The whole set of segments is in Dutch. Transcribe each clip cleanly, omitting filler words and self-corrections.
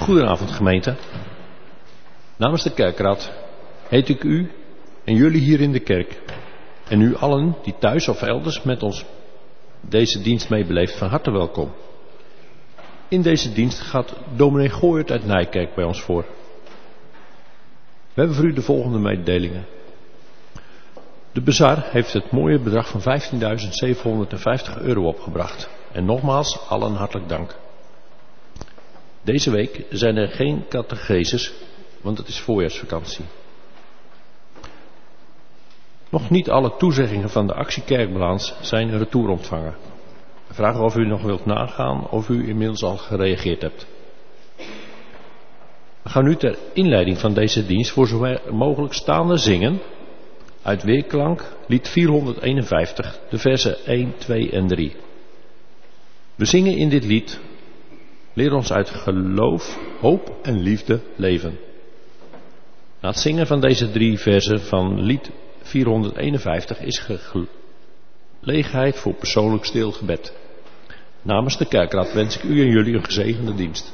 Goedenavond gemeente. Namens de kerkraad heet ik u en jullie hier in de kerk en u allen die thuis of elders met ons deze dienst meebeleeft van harte welkom. In deze dienst gaat dominee Gooyert uit Nijkerk bij ons voor. We hebben voor u de volgende mededelingen. De Bezar heeft het mooie bedrag van €15.750 opgebracht. En nogmaals, allen hartelijk dank. Deze week zijn er geen catecheses, want het is voorjaarsvakantie. Nog niet alle toezeggingen van de actie Kerkbalans zijn in retour ontvangen. We vragen of u nog wilt nagaan of u inmiddels al gereageerd hebt. We gaan nu ter inleiding van deze dienst voor zover mogelijk staande zingen uit Weerklank, lied 451, de versen 1, 2 en 3. We zingen in dit lied: leer ons uit geloof, hoop en liefde leven. Na het zingen van deze 3 versen van lied 451 is gelegenheid voor persoonlijk stil gebed. Namens de kerkraad wens ik u en jullie een gezegende dienst.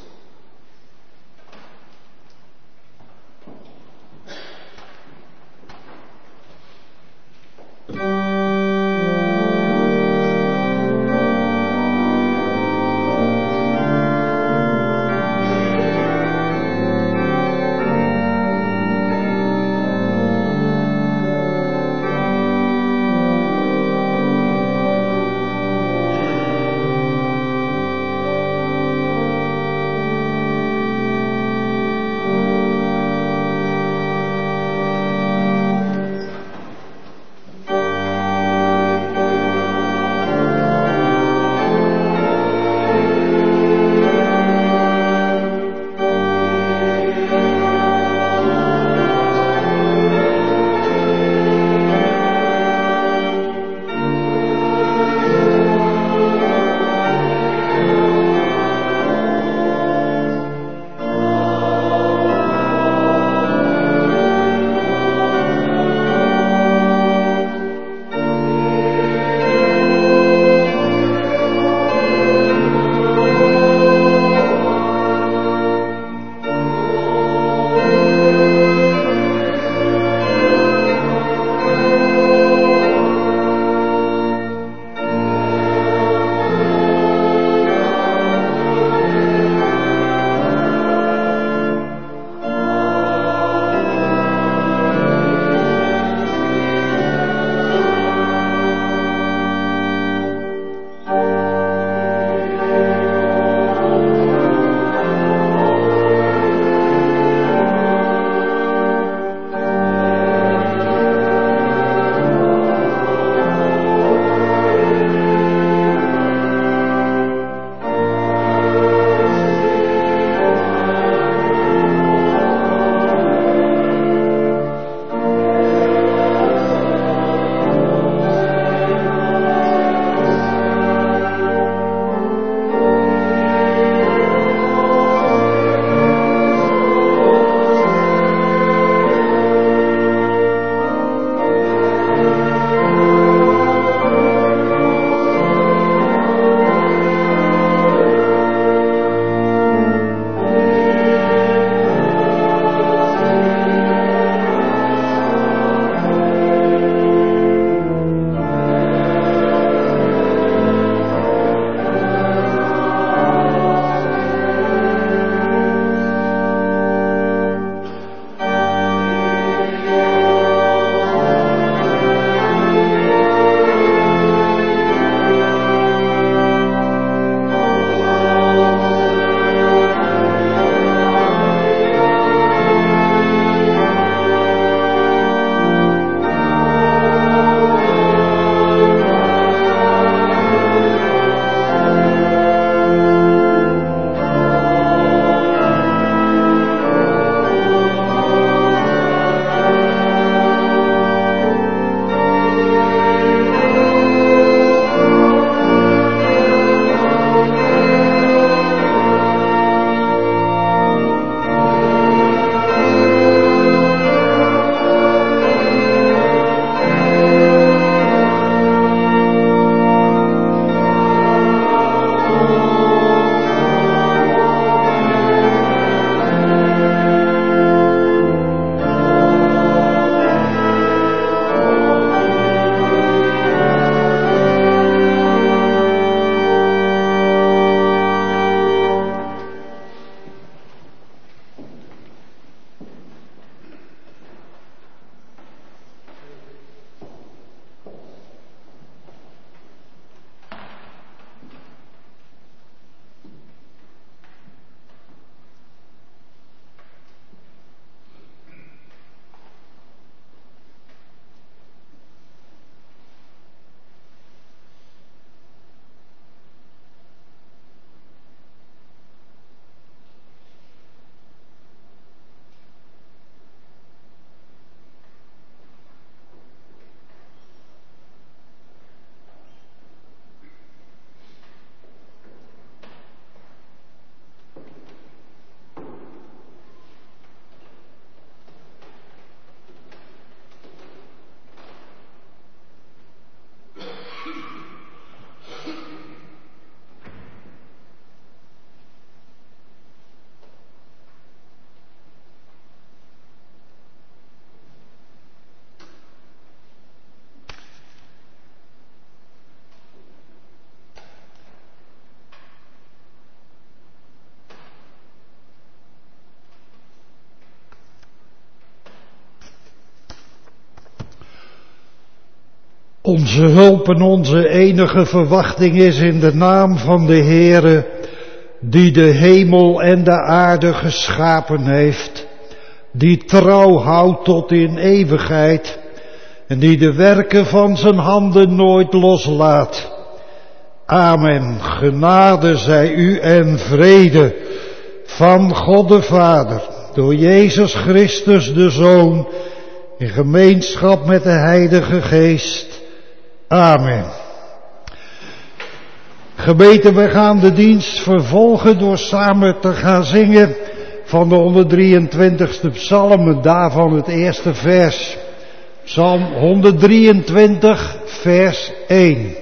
Onze hulp en onze enige verwachting is in de naam van de Heere, die de hemel en de aarde geschapen heeft, die trouw houdt tot in eeuwigheid en die de werken van zijn handen nooit loslaat. Amen. Genade zij u en vrede van God de Vader, door Jezus Christus de Zoon, in gemeenschap met de Heilige Geest. Amen. Gemeente, we gaan de dienst vervolgen door samen te gaan zingen van de 123ste psalm en daarvan het eerste vers. Psalm 123, vers 1.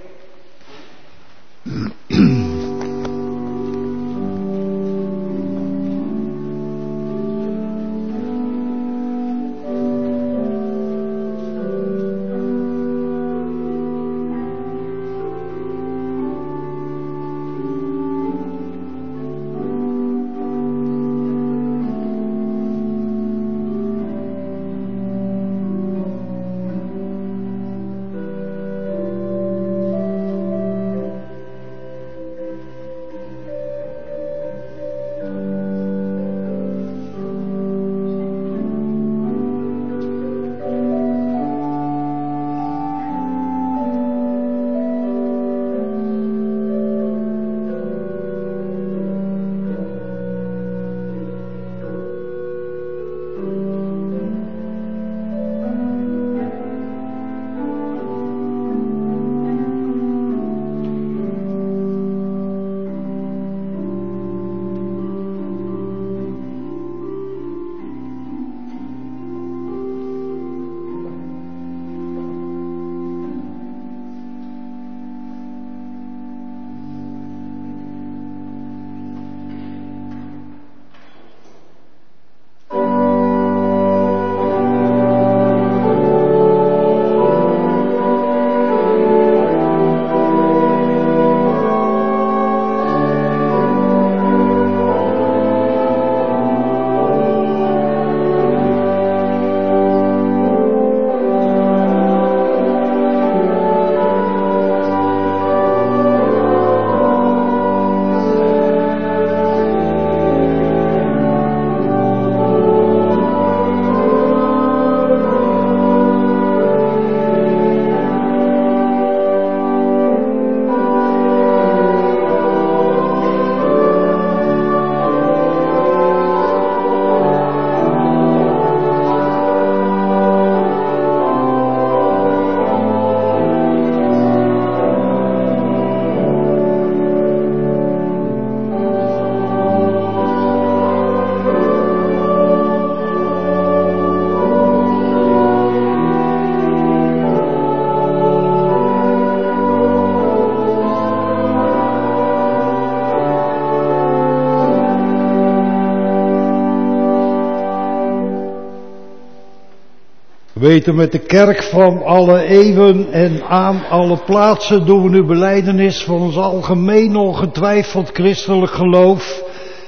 We weten met de kerk van alle eeuwen en aan alle plaatsen doen we nu belijdenis van ons algemeen ongetwijfeld christelijk geloof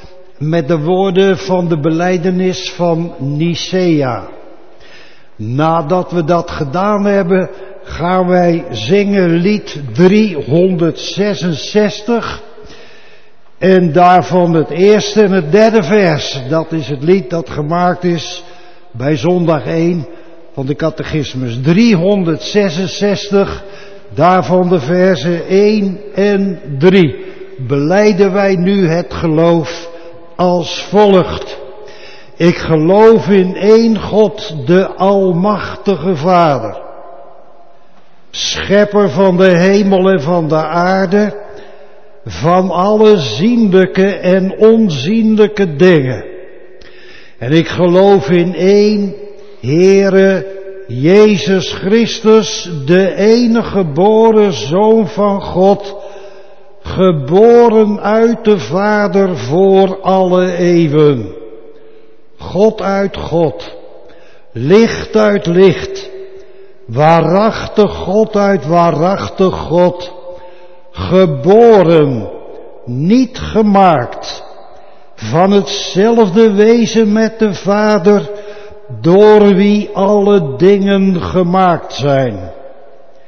met de woorden van de belijdenis van Nicea. Nadat we dat gedaan hebben, gaan wij zingen lied 366 en daarvan het eerste en het derde vers. Dat is het lied dat gemaakt is bij zondag 1 van de catechismus. 366, daarvan de versen 1 en 3. Belijden wij nu het geloof als volgt. Ik geloof in één God, de Almachtige Vader, Schepper van de hemel en van de aarde, van alle zienlijke en onzienlijke dingen. En ik geloof in één Heere Jezus Christus, de enige geboren Zoon van God, geboren uit de Vader voor alle eeuwen. God uit God, licht uit licht, waarachtig God uit waarachtig God, geboren, niet gemaakt, van hetzelfde wezen met de Vader, door wie alle dingen gemaakt zijn.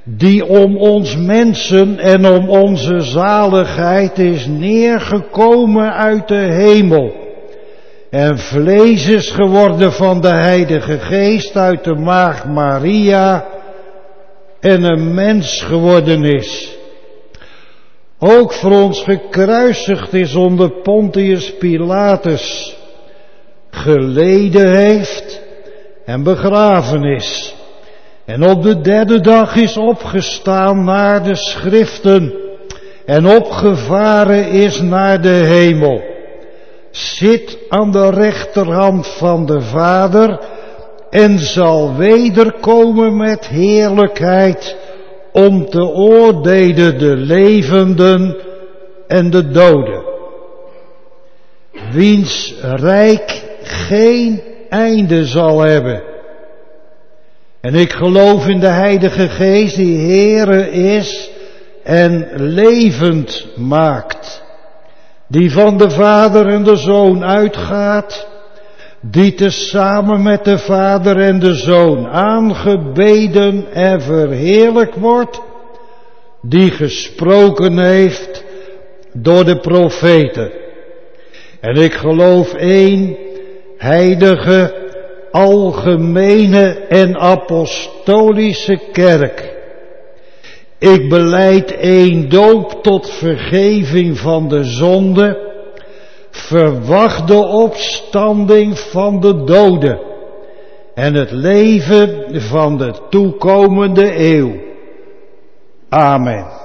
die om ons mensen en om onze zaligheid is neergekomen uit de hemel en vlees is geworden van de Heilige Geest uit de maagd Maria en een mens geworden is. Ook voor ons gekruisigd is onder Pontius Pilatus, geleden heeft en begraven is. En op de derde dag is opgestaan naar de schriften en opgevaren is naar de hemel. Zit aan de rechterhand van de Vader en zal wederkomen met heerlijkheid om te oordelen de levenden en de doden. Wiens rijk geen einde zal hebben. En ik geloof in de Heilige Geest die Heere is en levend maakt. Die van de Vader en de Zoon uitgaat. Die tezamen met de Vader en de Zoon aangebeden en verheerlijkt wordt. Die gesproken heeft door de profeten. En ik geloof één heilige, algemene en apostolische kerk. Ik belijd één doop tot vergeving van de zonde, verwacht de opstanding van de doden en het leven van de toekomende eeuw. Amen.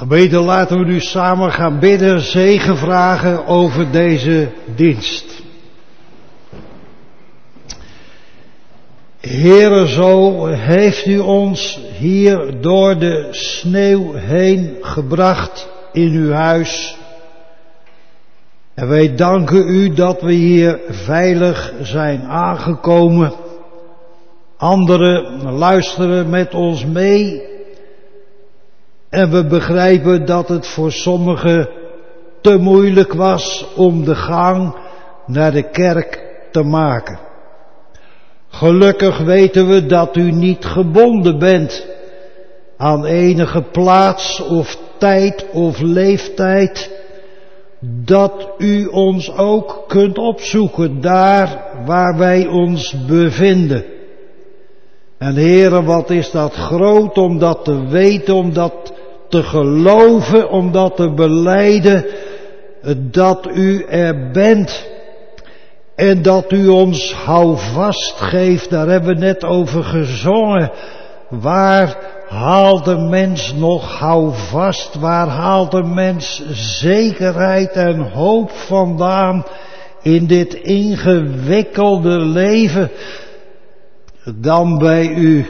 Gemeente, laten we nu samen gaan bidden, zegen vragen over deze dienst. Heere, zo heeft u ons hier door de sneeuw heen gebracht in uw huis. En wij danken u dat we hier veilig zijn aangekomen. Anderen luisteren met ons mee. En we begrijpen dat het voor sommigen te moeilijk was om de gang naar de kerk te maken. Gelukkig weten we dat u niet gebonden bent aan enige plaats of tijd of leeftijd. Dat u ons ook kunt opzoeken daar waar wij ons bevinden. En Heere, wat is dat groot om dat te weten, om dat te geloven, om dat te belijden, dat u er bent. En dat u ons houvast geeft, daar hebben we net over gezongen. Waar haalt de mens nog houvast? Waar haalt de mens zekerheid en hoop vandaan in dit ingewikkelde leven? Dan bij u.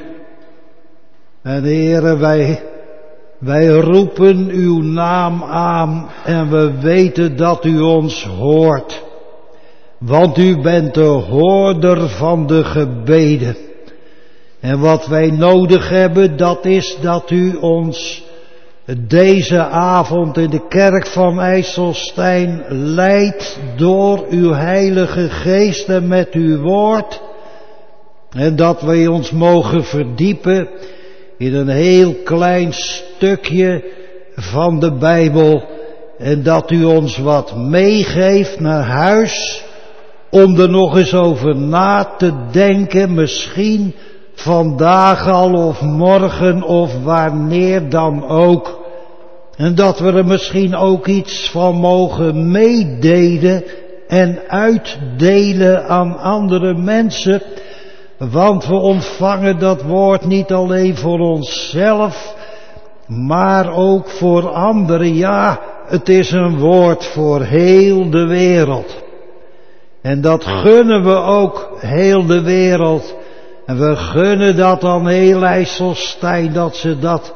En Heere, wij roepen uw naam aan en we weten dat u ons hoort. Want u bent de hoorder van de gebeden. En wat wij nodig hebben, dat is dat u ons deze avond in de kerk van IJsselstein leidt door uw Heilige Geest en met uw woord. En dat wij ons mogen verdiepen in een heel klein stukje van de Bijbel. En dat u ons wat meegeeft naar huis om er nog eens over na te denken, misschien vandaag al of morgen of wanneer dan ook. En dat we er misschien ook iets van mogen meedelen en uitdelen aan andere mensen. Want we ontvangen dat woord niet alleen voor onszelf, maar ook voor anderen. Ja, het is een woord voor heel de wereld. En dat gunnen we ook heel de wereld. En we gunnen dat aan heel IJsselstein, dat ze dat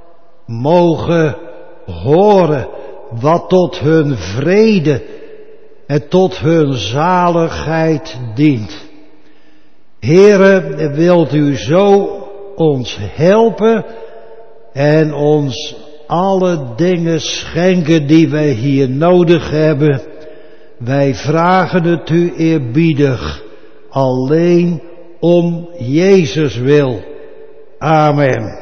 mogen horen. Wat tot hun vrede en tot hun zaligheid dient. Heere, wilt u zo ons helpen en ons alle dingen schenken die wij hier nodig hebben. Wij vragen het u eerbiedig, alleen om Jezus wil. Amen.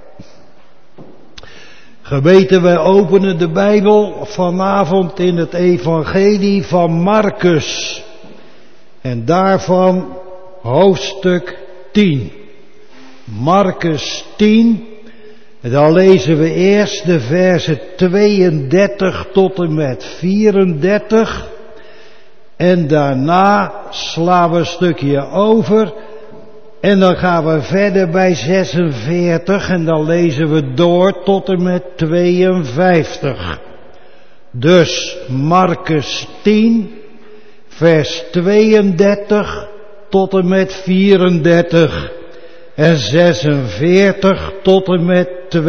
Gemeente, wij openen de Bijbel vanavond in het evangelie van Marcus. En daarvan hoofdstuk 10. Marcus 10. En dan lezen we eerst de versen 32 tot en met 34. En daarna slaan we een stukje over. En dan gaan we verder bij 46 en dan lezen we door tot en met 52. Dus Marcus 10, vers 32 tot en met 34 en 46 tot en met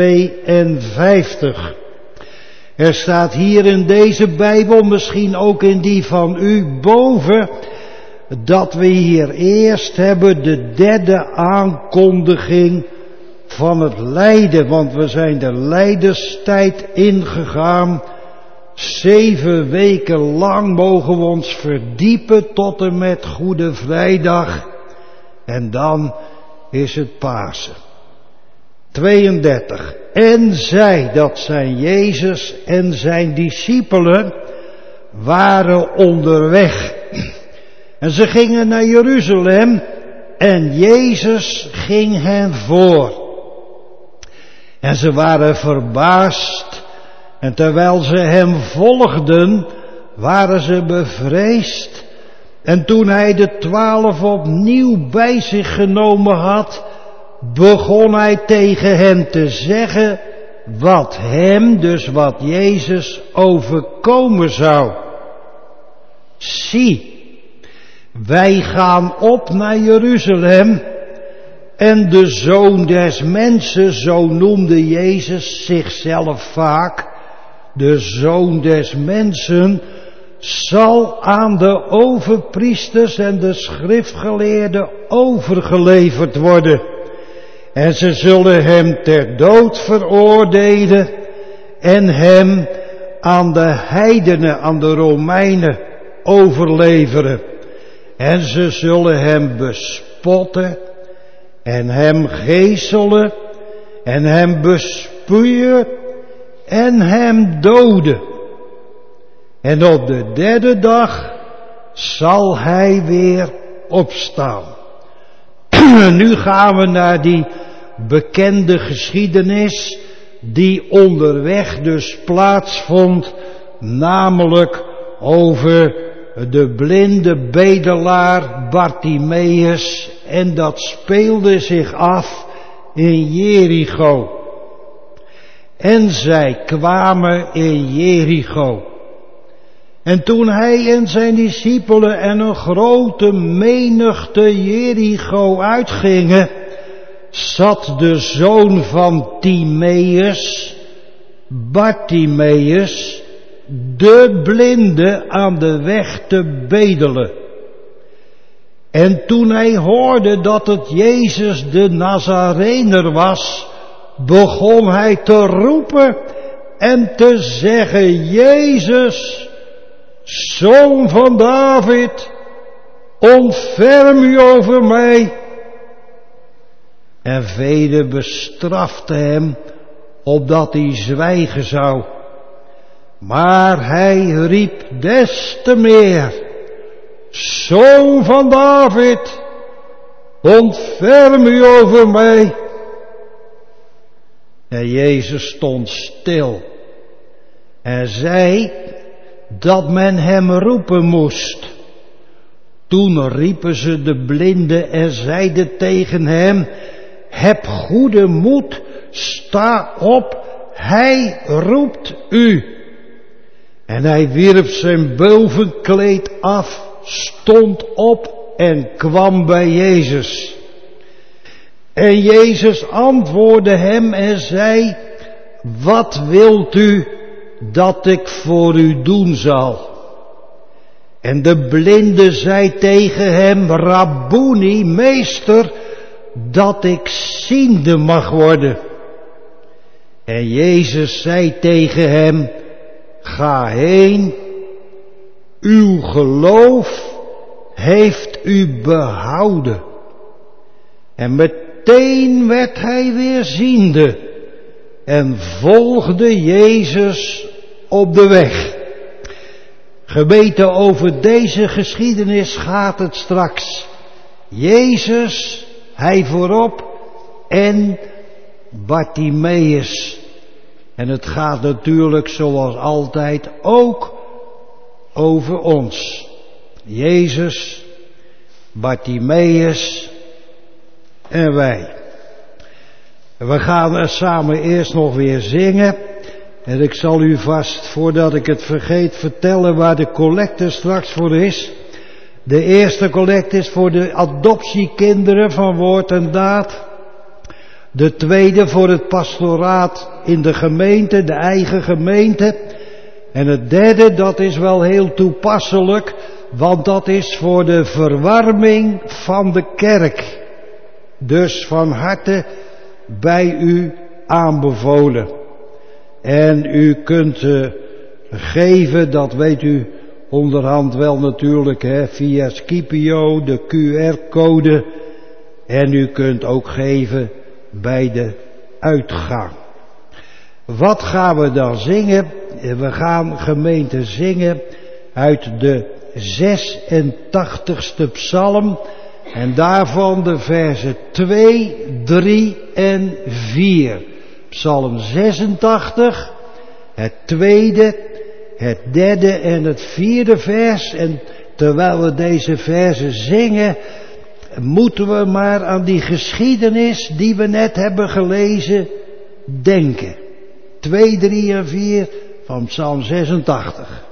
52. Er staat hier in deze Bijbel, misschien ook in die van u boven, dat we hier eerst hebben de derde aankondiging van het lijden. Want we zijn de lijdenstijd ingegaan. 7 weken lang mogen we ons verdiepen tot en met Goede Vrijdag. En dan is het Pasen. 32. En zij, dat zijn Jezus en zijn discipelen, waren onderweg. En ze gingen naar Jeruzalem en Jezus ging hen voor. En ze waren verbaasd en terwijl ze hem volgden, waren ze bevreesd. En toen hij de 12 opnieuw bij zich genomen had, begon hij tegen hen te zeggen: wat hem, dus wat Jezus, overkomen zou. Zie, wij gaan op naar Jeruzalem en de Zoon des Mensen, zo noemde Jezus zichzelf vaak, de Zoon des Mensen, zal aan de overpriesters en de schriftgeleerden overgeleverd worden. En ze zullen hem ter dood veroordelen en hem aan de heidenen, aan de Romeinen overleveren. En ze zullen hem bespotten en hem geeselen en hem bespuien en hem doden. En op de derde dag zal hij weer opstaan. Nu gaan we naar die bekende geschiedenis die onderweg dus plaatsvond, namelijk over de blinde bedelaar Bartimeus, en dat speelde zich af in Jericho. En zij kwamen in Jericho. En toen hij en zijn discipelen en een grote menigte Jericho uitgingen, zat de zoon van Timeus, Bartimeus, de blinde, aan de weg te bedelen. En toen hij hoorde dat het Jezus de Nazarener was, begon hij te roepen en te zeggen: Jezus, Zoon van David, ontferm u over mij. En velen bestraften hem, opdat hij zwijgen zou. Maar hij riep des te meer: Zoon van David, ontferm u over mij. En Jezus stond stil en zei dat men hem roepen moest. Toen riepen ze de blinde en zeiden tegen hem: heb goede moed, sta op, hij roept u. En hij wierp zijn bovenkleed af, stond op en kwam bij Jezus. En Jezus antwoordde hem en zei: wat wilt u dat ik voor u doen zal? En de blinde zei tegen hem: Rabboni, meester, dat ik ziende mag worden. En Jezus zei tegen hem: ga heen, uw geloof heeft u behouden. En meteen werd hij weer ziende en volgde Jezus op de weg. Gemeente, over deze geschiedenis gaat het straks. Jezus, hij voorop, en Bartimeus. En het gaat natuurlijk zoals altijd ook over ons. Jezus, Bartimeus en wij. We gaan er samen eerst nog weer zingen. En ik zal u vast, voordat ik het vergeet, vertellen waar de collecte straks voor is. De eerste collecte is voor de adoptiekinderen van Woord en Daad. De tweede voor het pastoraat in de gemeente, de eigen gemeente. En het derde, dat is wel heel toepasselijk, want dat is voor de verwarming van de kerk. Dus van harte bij u aanbevolen. En u kunt geven, dat weet u onderhand wel natuurlijk, via Scipio, de QR-code. En u kunt ook geven bij de uitgang. Wat gaan we dan zingen? We gaan, gemeente, zingen uit de 86e psalm. En daarvan de versen 2, 3 en 4. Psalm 86, het tweede, het derde en het vierde vers. En terwijl we deze versen zingen, moeten we maar aan die geschiedenis die we net hebben gelezen denken. 2, 3 en 4 van Psalm 86.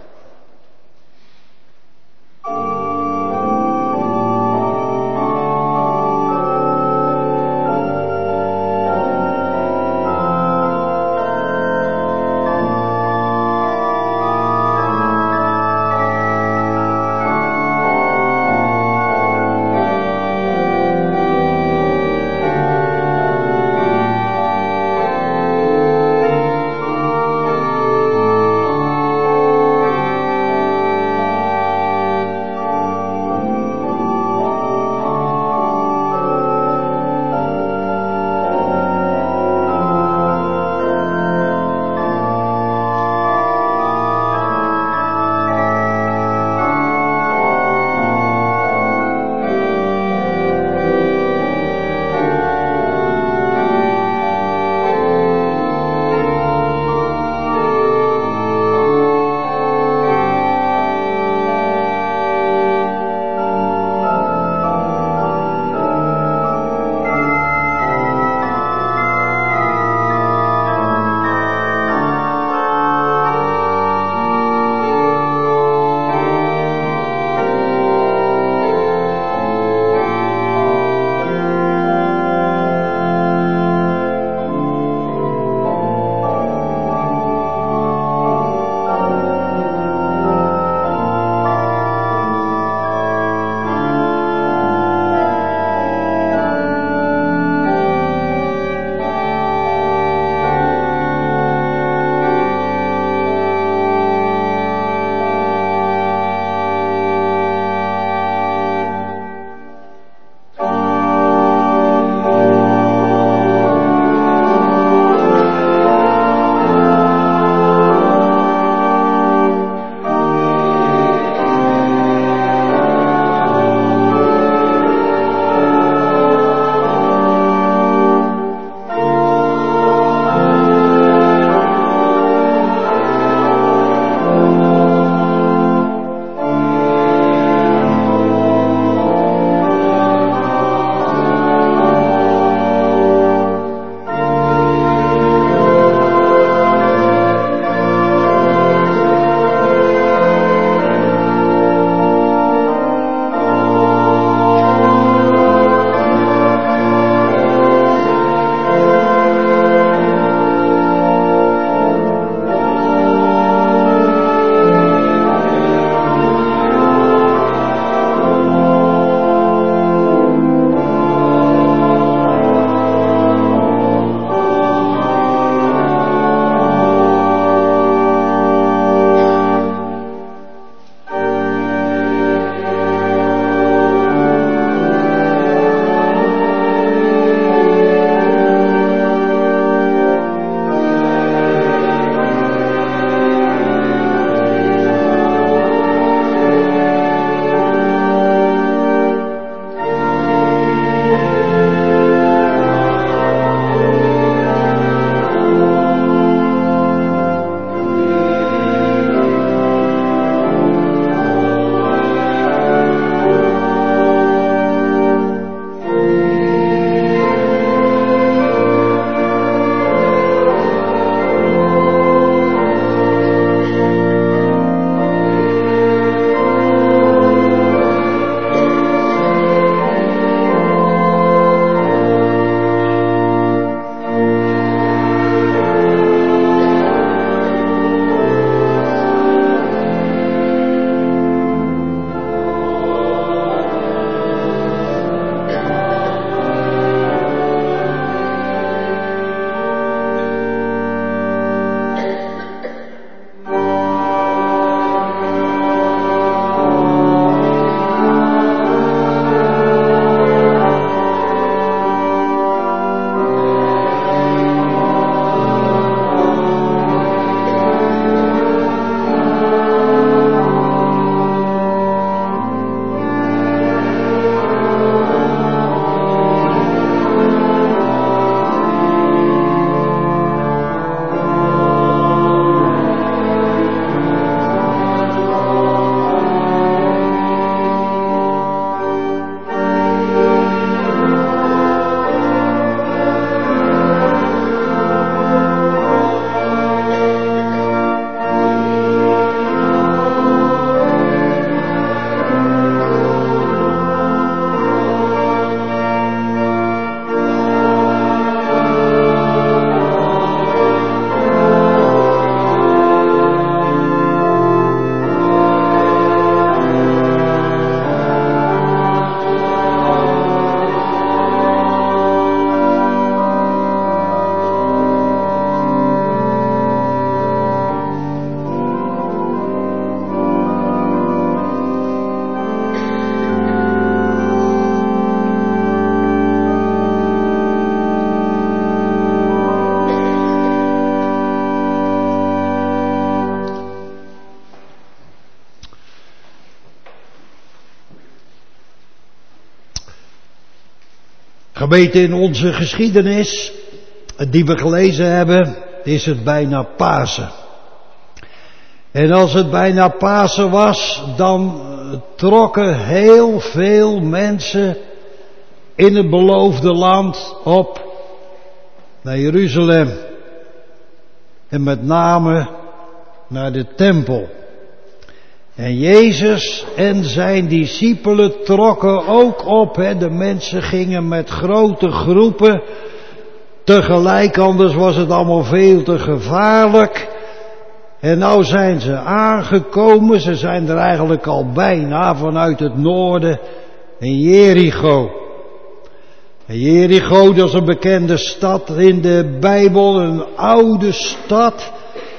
Gemeente, in onze geschiedenis die we gelezen hebben, is het bijna Pasen. En als het bijna Pasen was, dan trokken heel veel mensen in het beloofde land op naar Jeruzalem. En met name naar de tempel. En Jezus en zijn discipelen trokken ook op. De mensen gingen met grote groepen tegelijk, anders was het allemaal veel te gevaarlijk. En nou zijn ze aangekomen, ze zijn er eigenlijk al bijna vanuit het noorden, in Jericho. En Jericho, dat is een bekende stad in de Bijbel, een oude stad.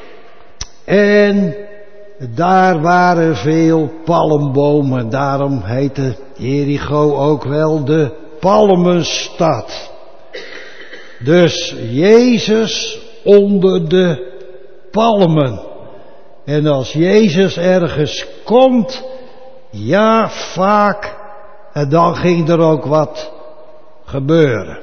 En daar waren veel palmbomen, daarom heette Jericho ook wel de palmenstad. Dus Jezus onder de palmen. En als Jezus ergens komt, ja vaak, en dan ging er ook wat gebeuren.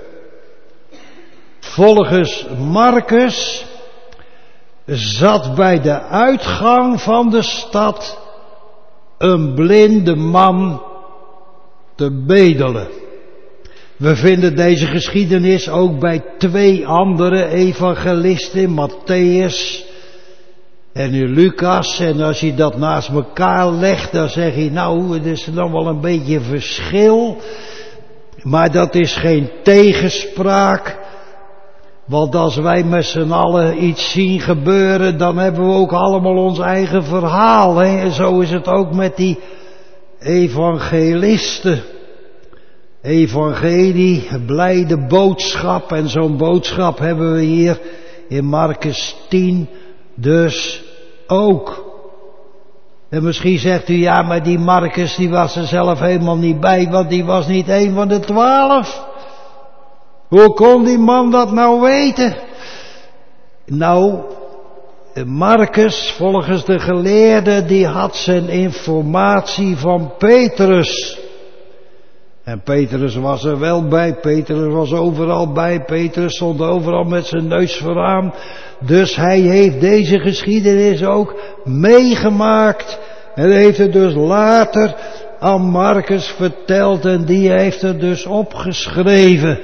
Volgens Marcus zat bij de uitgang van de stad een blinde man te bedelen. We vinden deze geschiedenis ook bij 2 andere evangelisten, Mattheüs en in Lucas. En als je dat naast elkaar legt, dan zeg je, nou, het is dan wel een beetje verschil. Maar dat is geen tegenspraak. Want als wij met z'n allen iets zien gebeuren, dan hebben we ook allemaal ons eigen verhaal. Hè? En zo is het ook met die evangelisten. Evangelie, blijde boodschap. En zo'n boodschap hebben we hier in Marcus 10 dus ook. En misschien zegt u, ja, maar die Marcus die was er zelf helemaal niet bij, want die was niet een van de 12. Hoe kon die man dat nou weten? Nou, Marcus, volgens de geleerden, die had zijn informatie van Petrus. En Petrus was er wel bij, Petrus was overal bij, Petrus stond overal met zijn neus vooraan. Dus hij heeft deze geschiedenis ook meegemaakt. En heeft het dus later aan Marcus verteld en die heeft het dus opgeschreven.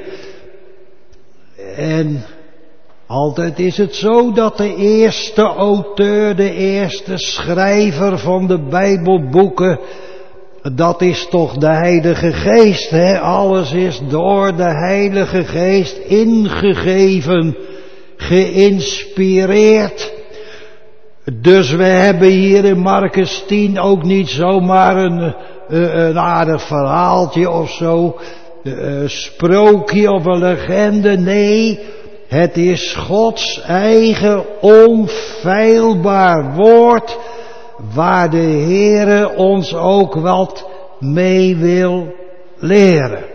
En altijd is het zo dat de eerste auteur, de eerste schrijver van de Bijbelboeken, dat is toch de Heilige Geest, hè? Alles is door de Heilige Geest ingegeven, geïnspireerd. Dus we hebben hier in Marcus 10 ook niet zomaar een aardig verhaaltje of zo, een sprookje of een legende. Nee, het is Gods eigen onfeilbaar woord, waar de Heere ons ook wat mee wil leren.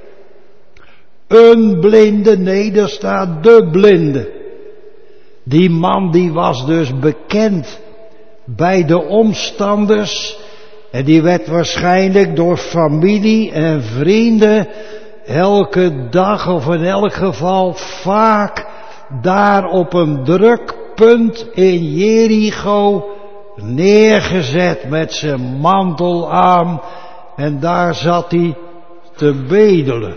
Een blinde, nee, daar staat de blinde. Die man die was dus bekend bij de omstanders en die werd waarschijnlijk door familie en vrienden elke dag of in elk geval vaak daar op een druk punt in Jericho neergezet met zijn mantel aan en daar zat hij te bedelen.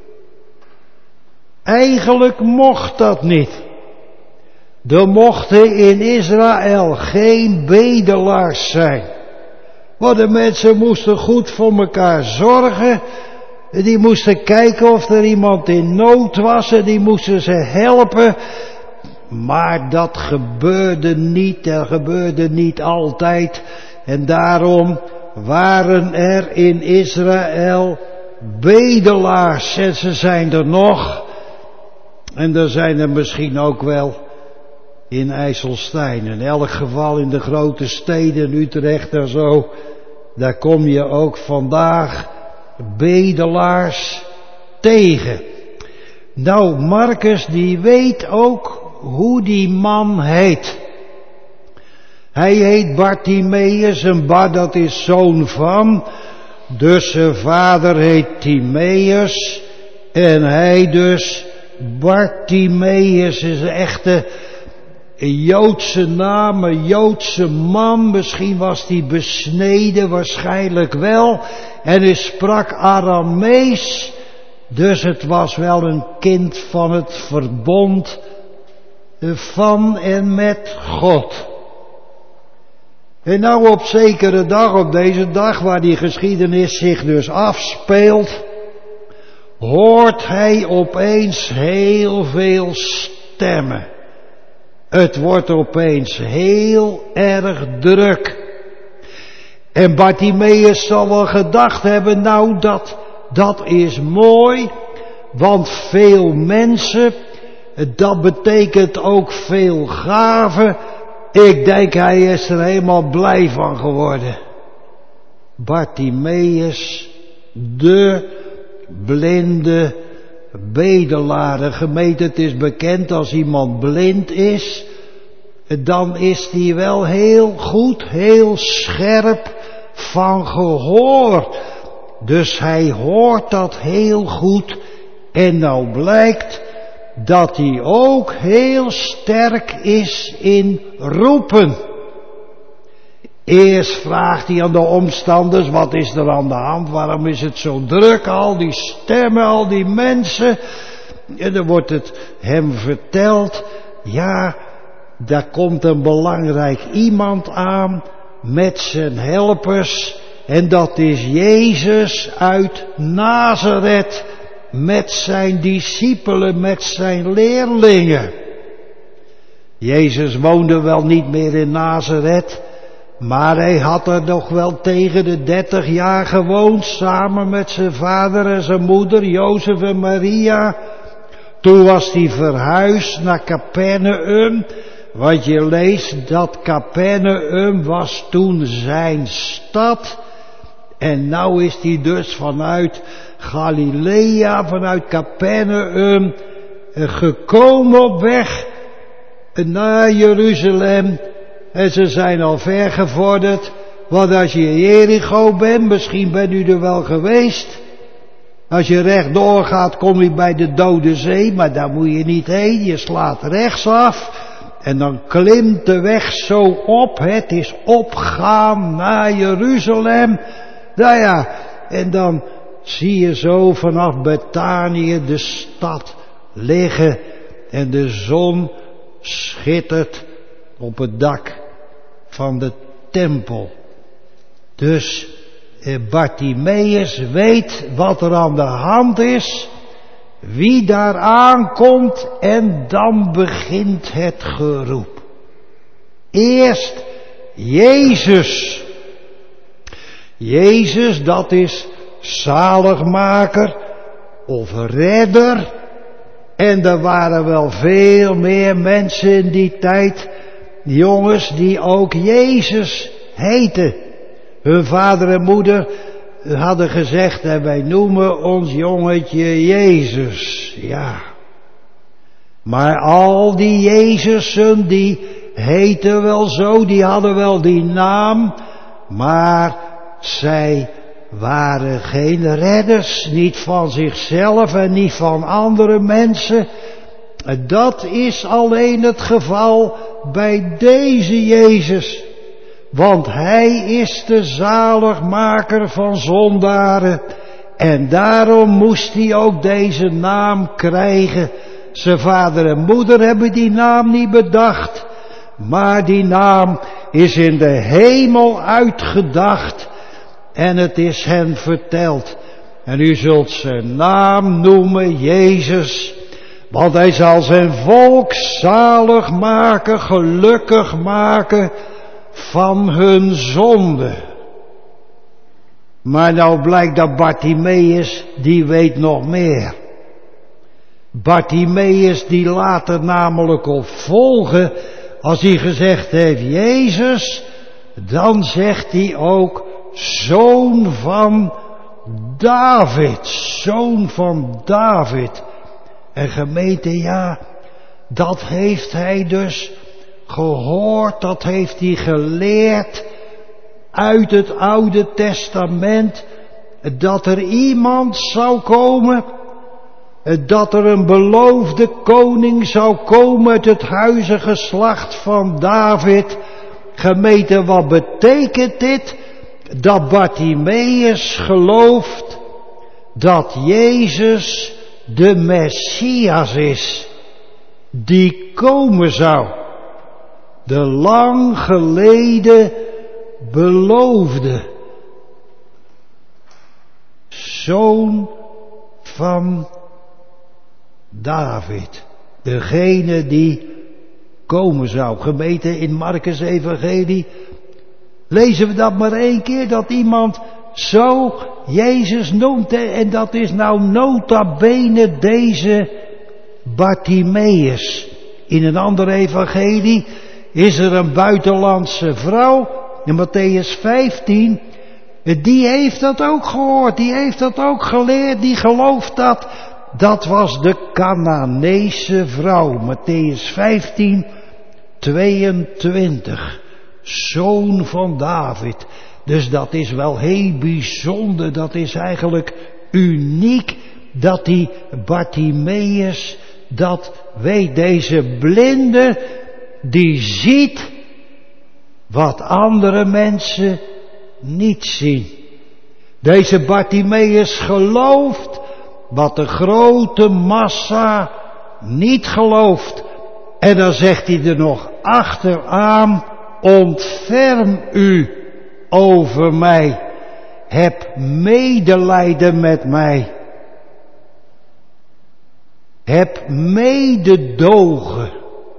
Eigenlijk mocht dat niet. Er mochten in Israël geen bedelaars zijn. Want de mensen moesten goed voor elkaar zorgen. Die moesten kijken of er iemand in nood was en die moesten ze helpen. Maar dat gebeurde niet, er gebeurde niet altijd. En daarom waren er in Israël bedelaars. En ze zijn er nog. En er zijn er misschien ook wel in IJsselstein. In elk geval in de grote steden, Utrecht en zo. Daar kom je ook vandaag bedelaars tegen. Nou, Marcus die weet ook hoe die man heet. Hij heet Bartimeus en Bar dat is zoon van. Dus zijn vader heet Timeus En hij dus, Bartimeus, is een echte Joodse naam, een Joodse man. Misschien was hij besneden, waarschijnlijk wel. En hij sprak Aramees. Dus het was wel een kind van het verbond van en met God. En nou op zekere dag, op deze dag waar die geschiedenis zich dus afspeelt, hoort hij opeens heel veel stemmen. Het wordt opeens heel erg druk. En Bartimeus zal wel gedacht hebben, nou dat is mooi, want veel mensen, dat betekent ook veel gaven. Ik denk hij is er helemaal blij van geworden. Bartimeus, de blinde bedelaar. Gemeente, het is bekend als iemand blind is, dan is die wel heel goed, heel scherp van gehoor. Dus hij hoort dat heel goed en nou blijkt dat hij ook heel sterk is in roepen. Eerst vraagt hij aan de omstanders, wat is er aan de hand? Waarom is het zo druk? Al die stemmen, al die mensen. En dan wordt het hem verteld, ja, daar komt een belangrijk iemand aan met zijn helpers. En dat is Jezus uit Nazareth met zijn discipelen, met zijn leerlingen. Jezus woonde wel niet meer in Nazareth, maar hij had er nog wel tegen de 30 jaar gewoond, samen met zijn vader en zijn moeder, Jozef en Maria. Toen was hij verhuisd naar Capernaum, want je leest dat Capernaum was toen zijn stad. En nou is hij dus vanuit Galilea, vanuit Capernaum, gekomen op weg naar Jeruzalem. En ze zijn al ver gevorderd, want als je in Jericho bent, misschien bent u er wel geweest. Als je rechtdoor gaat, kom je bij de Dode Zee, maar daar moet je niet heen. Je slaat rechtsaf en dan klimt de weg zo op. Het is opgaan naar Jeruzalem. Nou ja, en dan zie je zo vanaf Betanië de stad liggen en de zon schittert op het dak van de tempel. Dus Bartimeus weet wat er aan de hand is, wie daar aankomt en dan begint het geroep. Eerst Jezus. Jezus, dat is zaligmaker of redder. En er waren wel veel meer mensen in die tijd, jongens, die ook Jezus heten. Hun vader en moeder hadden gezegd, en wij noemen ons jongetje Jezus. Ja. Maar al die Jezusen, die heten wel zo, die hadden wel die naam, maar zij waren geen redders, niet van zichzelf en niet van andere mensen. Dat is alleen het geval bij deze Jezus. Want hij is de zaligmaker van zondaren. En daarom moest hij ook deze naam krijgen. Zijn vader en moeder hebben die naam niet bedacht. Maar die naam is in de hemel uitgedacht. En het is hen verteld. En u zult zijn naam noemen Jezus. Want hij zal zijn volk zalig maken, gelukkig maken van hun zonde. Maar nou blijkt dat Bartimeus, die weet nog meer. Bartimeus die laat er namelijk op volgen. Als hij gezegd heeft Jezus, dan zegt hij ook zoon van David. Zoon van David. En gemeente, ja, dat heeft hij dus gehoord, dat heeft hij geleerd uit het Oude Testament, dat er iemand zou komen dat er een beloofde koning zou komen uit het huizengeslacht van David. Gemeente, wat betekent dit? Dat Bartimeus gelooft dat Jezus de Messias is, die komen zou. De lang geleden beloofde zoon van David. Degene die komen zou. Gemeente, in Marcus evangelie lezen we dat maar 1 keer, dat iemand zo Jezus noemt. En dat is nou nota bene deze Bartimeus. In een andere evangelie is er een buitenlandse vrouw, in Mattheüs 15, die heeft dat ook gehoord, die heeft dat ook geleerd, die gelooft dat. Dat was de Canaanese vrouw, Mattheüs 15, 22, zoon van David. Dus dat is wel heel bijzonder, dat is eigenlijk uniek, dat die Bartimeus dat weet. Deze blinde, die ziet wat andere mensen niet zien. Deze Bartimeus gelooft wat de grote massa niet gelooft. En dan zegt hij er nog achteraan: ontferm u over mij. Heb medelijden met mij. Heb mededogen.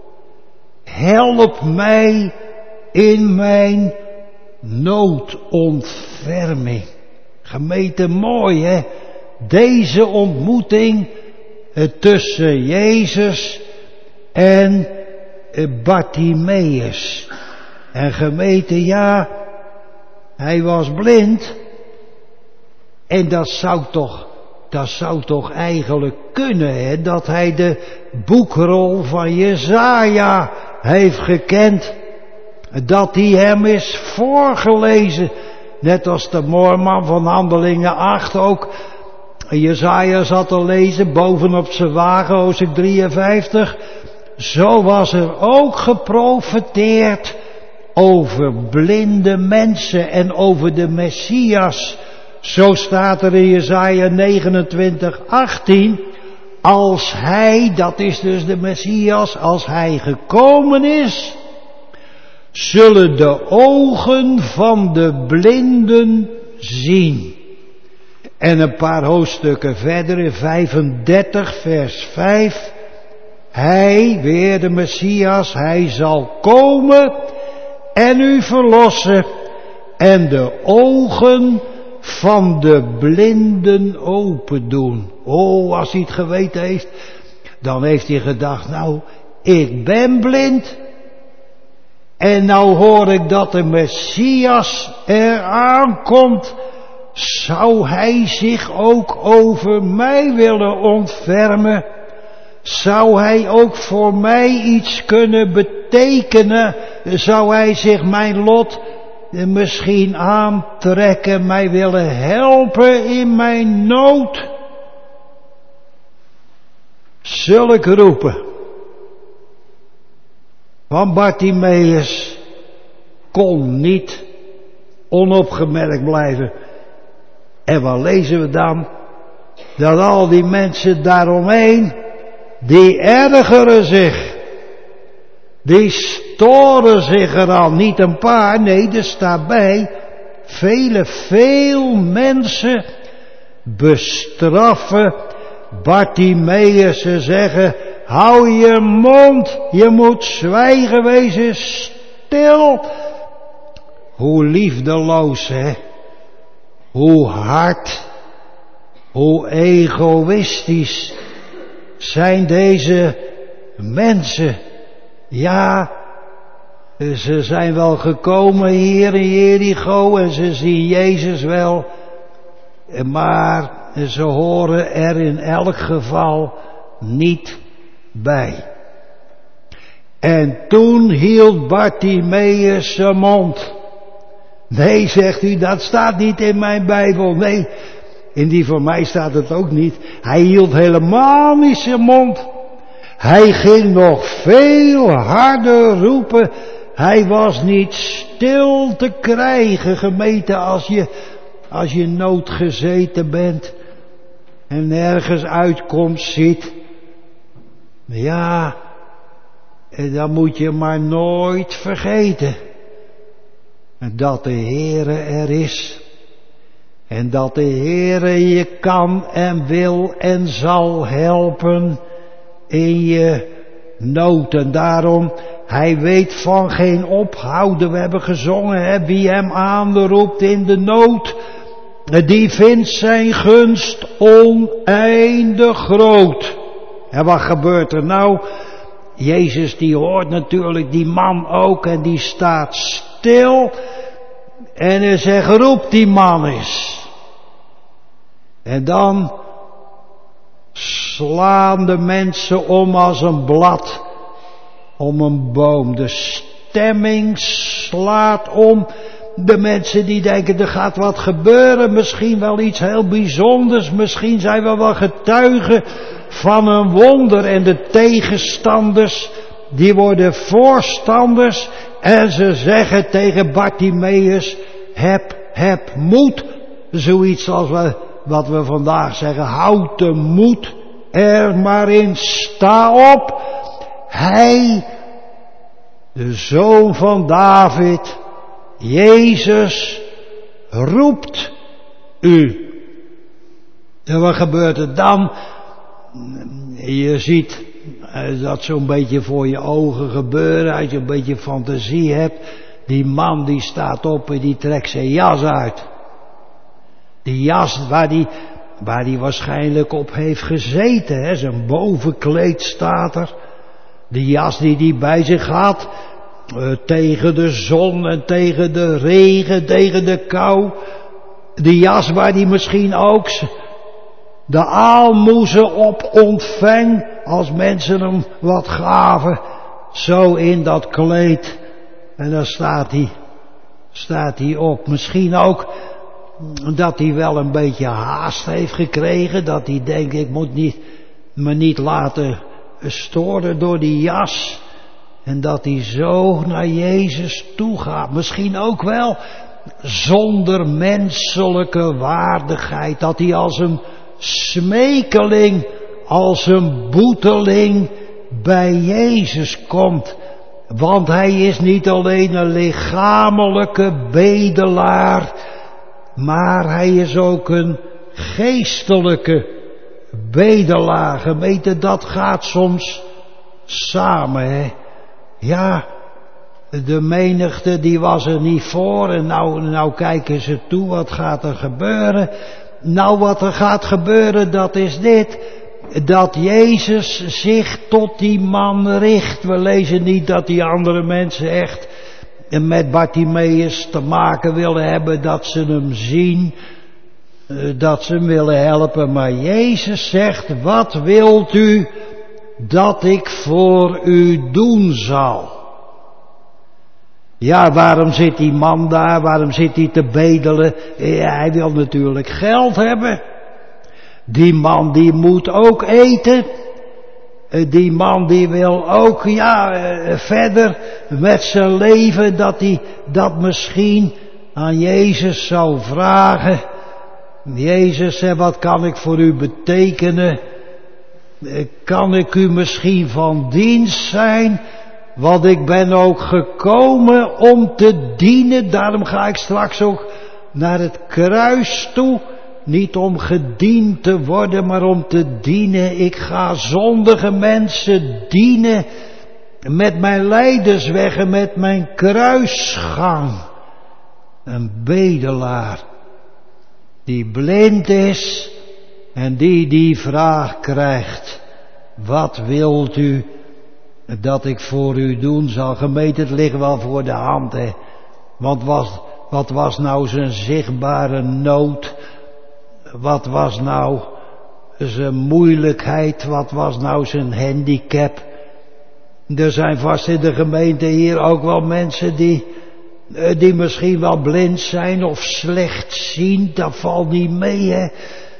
Help mij in mijn noodontferming. Gemeente, mooi hè? Deze ontmoeting tussen Jezus en Bartimeus. En gemeente, ja, hij was blind. En dat zou toch eigenlijk kunnen, hè? Dat hij de boekrol van Jesaja heeft gekend. Dat hij hem is voorgelezen. Net als de moorman van Handelingen 8 ook. Jesaja zat te lezen bovenop zijn wagen, hoofdstuk 53. Zo was er ook geprofeteerd over blinde mensen en over de Messias. Zo staat er in Jesaja 29, 18. Als hij, dat is dus de Messias, als hij gekomen is, zullen de ogen van de blinden zien. En een paar hoofdstukken verder in 35 vers 5. Hij, weer de Messias, hij zal komen en u verlossen en de ogen van de blinden open doen. Oh, als hij het geweten heeft, dan heeft hij gedacht, nou, ik ben blind. En nou hoor ik dat de Messias eraan komt. Zou hij zich ook over mij willen ontfermen? Zou hij ook voor mij iets kunnen betekenen? Zou hij zich mijn lot misschien aantrekken, mij willen helpen in mijn nood? Zulk roepen van Bartimeus kon niet onopgemerkt blijven. En wat lezen we dan? Dat al die mensen daaromheen, die ergeren zich. Die storen zich eraan. Niet een paar, nee, er staat bij. Veel mensen bestraffen Bartimeus. Ze zeggen, hou je mond, je moet zwijgen, wezen stil. Hoe liefdeloos, hè? Hoe hard, hoe egoïstisch zijn deze mensen. Ja, ze zijn wel gekomen hier in Jericho en ze zien Jezus wel. Maar ze horen er in elk geval niet bij. En toen hield Bartimeus zijn mond. Nee, zegt u, dat staat niet in mijn Bijbel. Nee, In die van mij staat het ook niet. Hij hield helemaal niet zijn mond. Hij ging nog veel harder roepen. Hij was niet stil te krijgen, gemeente, als je noodgezeten bent en nergens uitkomst ziet. Ja, dan moet je maar nooit vergeten dat de Heere er is. En dat de Heere je kan en wil en zal helpen in je nood. En daarom, hij weet van geen ophouden. We hebben gezongen, hè, wie hem aanroept in de nood, die vindt zijn gunst oneindig groot. En wat gebeurt er nou? Jezus die hoort natuurlijk die man ook en die staat stil. En hij zegt, roep die man eens. En dan slaan de mensen om als een blad om een boom. De stemming slaat om. De mensen die denken, er gaat wat gebeuren. Misschien wel iets heel bijzonders. Misschien zijn we wel getuigen van een wonder. En de tegenstanders, die worden voorstanders. En ze zeggen tegen Bartimeus, heb moed. Zoiets als wat we vandaag zeggen, houd de moed er maar in, sta op. Hij, de Zoon van David, Jezus, roept u. En wat gebeurt er dan? Je ziet dat zo'n beetje voor je ogen gebeuren, als je een beetje fantasie hebt. Die man die staat op en die trekt zijn jas uit. Die jas waar die waarschijnlijk op heeft gezeten, hè? Zijn bovenkleed staat er. Die jas die bij zich had, tegen de zon en tegen de regen, tegen de kou. Die jas waar die misschien ook de aalmoezen op ontving, als mensen hem wat gaven. Zo in dat kleed. En dan staat hij op. Misschien ook dat hij wel een beetje haast heeft gekregen. Dat hij denkt, ik moet me niet laten storen door die jas. En dat hij zo naar Jezus toe gaat. Misschien ook wel zonder menselijke waardigheid. Dat hij als een smekeling, als een boeteling bij Jezus komt. Want hij is niet alleen een lichamelijke bedelaar, maar hij is ook een geestelijke bedelaar. Gemeente, dat gaat soms samen, hè. Ja, de menigte die was er niet voor en nou kijken ze toe, wat gaat er gebeuren? Nou, wat er gaat gebeuren, dat is dit. Dat Jezus zich tot die man richt. We lezen niet dat die andere mensen echt met Bartimeus te maken willen hebben, dat ze hem zien, dat ze hem willen helpen. Maar Jezus zegt, wat wilt u dat ik voor u doen zal? Ja, waarom zit die man daar? Waarom zit hij te bedelen? Hij wil natuurlijk geld hebben. Die man die moet ook eten. Die man die wil ook, verder met zijn leven, dat hij dat misschien aan Jezus zou vragen. Jezus zegt, wat kan ik voor u betekenen? Kan ik u misschien van dienst zijn? Want ik ben ook gekomen om te dienen. Daarom ga ik straks ook naar het kruis toe. Niet om gediend te worden, maar om te dienen. Ik ga zondige mensen dienen. Met mijn lijdensweg en met mijn kruisgang. Een bedelaar. Die blind is. En die vraag krijgt. Wat wilt u dat ik voor u doen zal? Gemeente, het ligt wel voor de hand, hè. Want wat was nou zijn zichtbare nood? Wat was nou zijn moeilijkheid? Wat was nou zijn handicap? Er zijn vast in de gemeente hier ook wel mensen die misschien wel blind zijn of slecht zien. Dat valt niet mee, hè.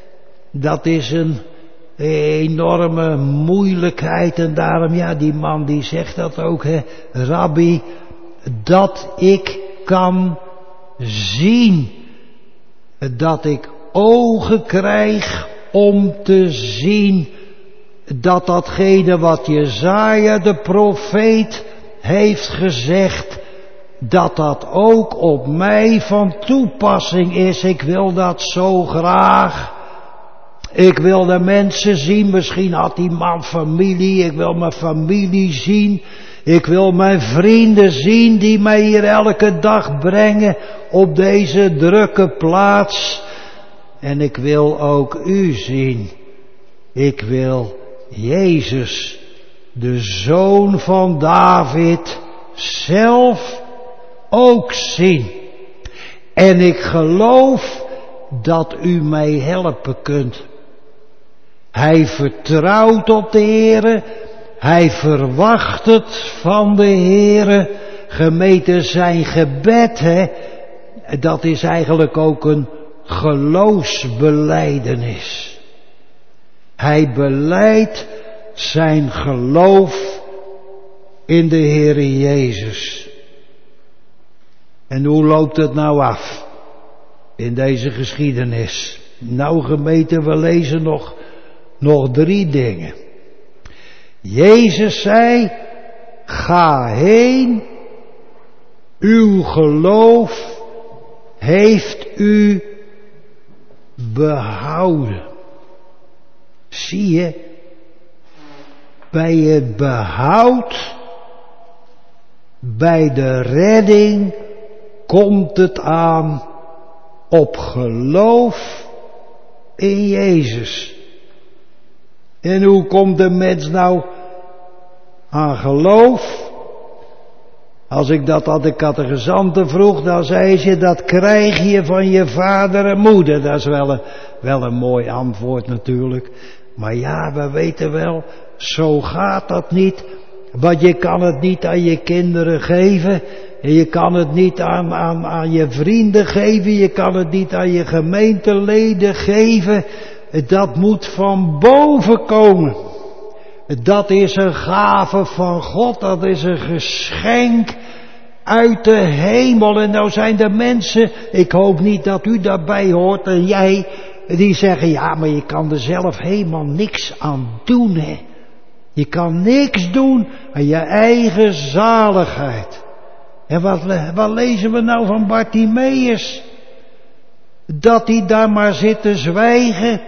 dat is een enorme moeilijkheid. En daarom, ja, die man die zegt dat ook, hè, Rabbi, dat ik kan zien, dat ik ogen krijg om te zien dat datgene wat Jesaja de profeet heeft gezegd, dat dat ook op mij van toepassing is. Ik wil dat zo graag. Ik wil de mensen zien, misschien had die man familie, ik wil mijn familie zien. Ik wil mijn vrienden zien die mij hier elke dag brengen op deze drukke plaats. En ik wil ook u zien. Ik wil Jezus, de Zoon van David, zelf ook zien. En ik geloof dat u mij helpen kunt. Hij vertrouwt op de Heere. Hij verwacht het van de Heere. Gemeente, zijn gebed, hè, dat is eigenlijk ook een geloofsbelijdenis. Hij belijdt zijn geloof in de Heere Jezus. En hoe loopt het nou af in deze geschiedenis? Nou gemeente, we lezen nog 3 dingen. Jezus zei, ga heen, uw geloof heeft u behouden. Zie je, bij het behoud, bij de redding, komt het aan op geloof in Jezus. En hoe komt de mens nou aan geloof? Als ik dat aan de catechizanten vroeg, dan zei ze, dat krijg je van je vader en moeder. Dat is wel een mooi antwoord natuurlijk. Maar ja, we weten wel, zo gaat dat niet. Want je kan het niet aan je kinderen geven. En je kan het niet aan je vrienden geven. Je kan het niet aan je gemeenteleden geven. Dat moet van boven komen. Dat is een gave van God. Dat is een geschenk uit de hemel. En nou zijn er mensen, ik hoop niet dat u daarbij hoort en jij, die zeggen, ja, maar je kan er zelf helemaal niks aan doen, hè. Je kan niks doen aan je eigen zaligheid. En wat lezen we nou van Bartimeus? Dat hij daar maar zit te zwijgen.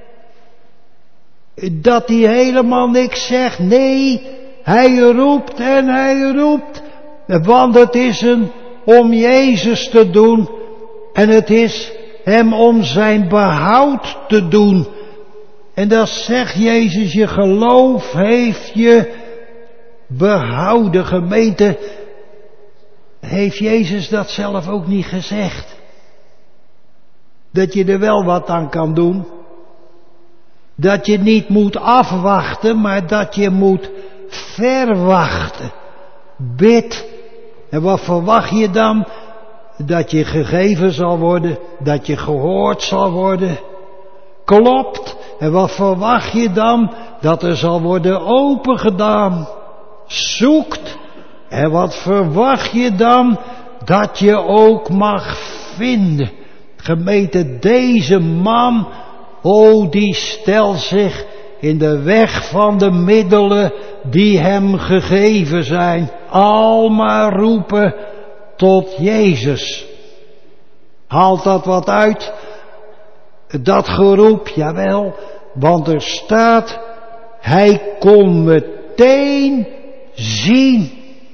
Dat hij helemaal niks zegt. Nee, hij roept en hij roept. Want het is om Jezus te doen. En het is hem om zijn behoud te doen. En dat zegt Jezus, je geloof heeft je behouden. Gemeente, heeft Jezus dat zelf ook niet gezegd? Dat je er wel wat aan kan doen. Dat je niet moet afwachten, maar dat je moet verwachten. Bid. En wat verwacht je dan? Dat je gegeven zal worden, dat je gehoord zal worden. Klopt. En wat verwacht je dan? Dat er zal worden opengedaan. Zoekt. En wat verwacht je dan? Dat je ook mag vinden. Gemeente, deze man, die stelt zich in de weg van de middelen die hem gegeven zijn. Al maar roepen tot Jezus. Haalt dat wat uit? Dat geroep, jawel, want er staat, hij kon meteen zien.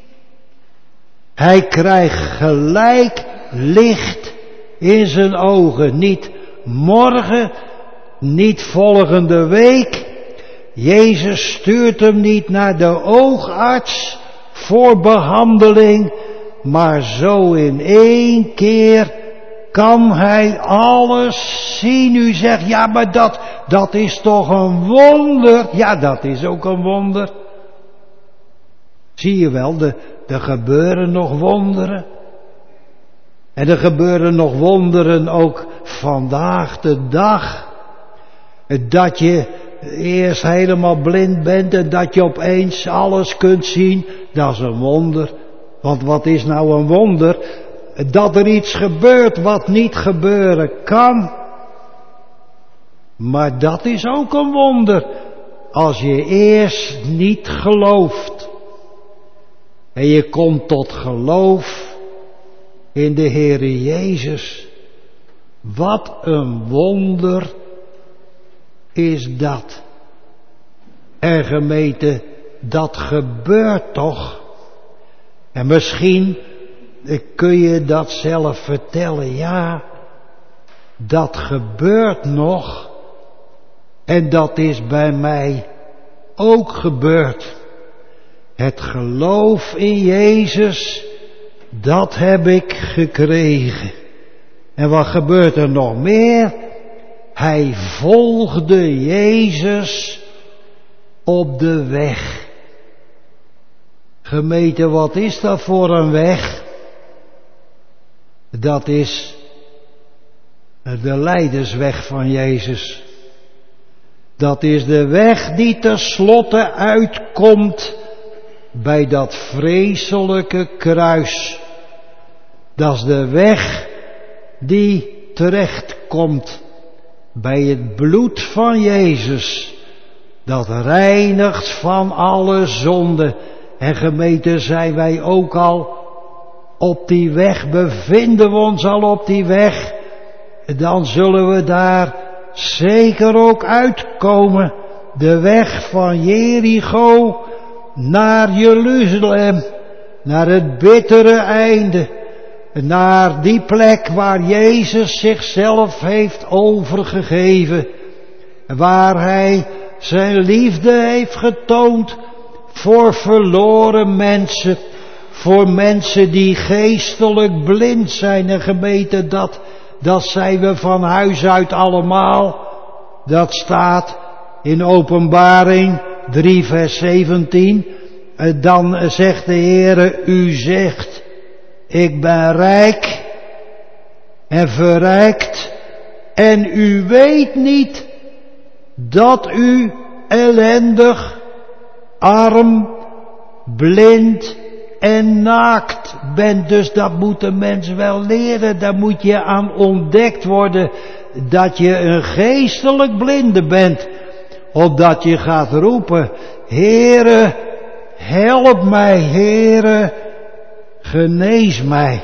Hij krijgt gelijk licht in zijn ogen. Niet morgen, niet volgende week. Jezus stuurt hem niet naar de oogarts voor behandeling, maar zo in 1 keer kan hij alles zien. U zegt, ja, maar dat is toch een wonder? Ja, dat is ook een wonder. Zie je wel, er gebeuren nog wonderen. En er gebeuren nog wonderen ook vandaag de dag. Dat je eerst helemaal blind bent en dat je opeens alles kunt zien, dat is een wonder. Want wat is nou een wonder? Dat er iets gebeurt wat niet gebeuren kan. Maar dat is ook een wonder. Als je eerst niet gelooft. En je komt tot geloof in de Heere Jezus. Wat een wonder is dat. En gemeente, dat gebeurt toch? En misschien kun je dat zelf vertellen. Ja, dat gebeurt nog. En dat is bij mij ook gebeurd. Het geloof in Jezus, dat heb ik gekregen. En wat gebeurt er nog meer? Hij volgde Jezus op de weg. Gemeente, wat is dat voor een weg? Dat is de lijdersweg van Jezus. Dat is de weg die tenslotte uitkomt bij dat vreselijke kruis. Dat is de weg die terechtkomt bij het bloed van Jezus. Dat reinigt van alle zonde. En gemeente, zijn wij ook al op die weg, bevinden we ons al op die weg, dan zullen we daar zeker ook uitkomen. De weg van Jericho naar Jeruzalem, naar het bittere einde, naar die plek waar Jezus zichzelf heeft overgegeven, waar Hij zijn liefde heeft getoond voor verloren mensen, voor mensen die geestelijk blind zijn. En gemeente, dat zijn we van huis uit allemaal. Dat staat in Openbaring 3 vers 17. Dan zegt de Heere, u zegt, ik ben rijk en verrijkt en u weet niet dat u ellendig, arm, blind en naakt bent. Dus dat moet de mens wel leren. Daar moet je aan ontdekt worden dat je een geestelijk blinde bent. Opdat je gaat roepen, Heere, help mij, Heere, genees mij.